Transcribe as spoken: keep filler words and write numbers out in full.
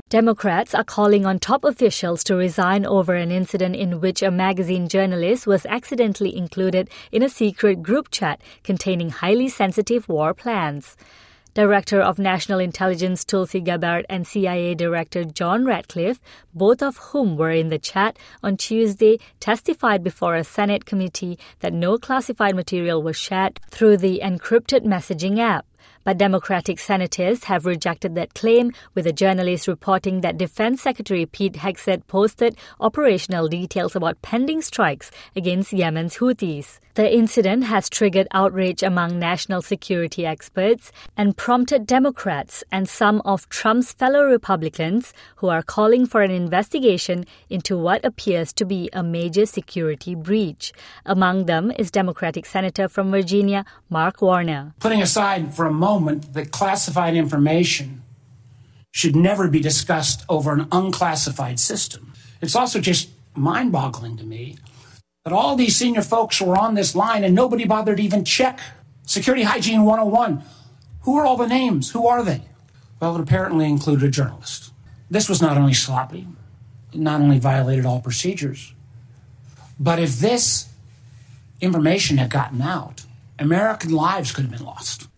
Democrats are calling on top officials to resign over an incident in which a magazine journalist was accidentally included in a secret group chat containing highly sensitive war plans. Director of National Intelligence Tulsi Gabbard and C I A Director John Ratcliffe, both of whom were in the chat on Tuesday, testified before a Senate committee that no classified material was shared through the encrypted messaging app. But Democratic senators have rejected that claim, with a journalist reporting that Defense Secretary Pete Hegseth posted operational details about pending strikes against Yemen's Houthis. The incident has triggered outrage among national security experts and prompted Democrats and some of Trump's fellow Republicans who are calling for an investigation into what appears to be a major security breach. Among them is Democratic Senator from Virginia, Mark Warner. Putting aside for a moment that classified information should never be discussed over an unclassified system, it's also just mind-boggling to me that all these senior folks were on this line and nobody bothered to even check Security Hygiene one oh one. Who are all the names? Who are they? Well, it apparently included a journalist. This was not only sloppy, it not only violated all procedures, but if this information had gotten out, American lives could have been lost.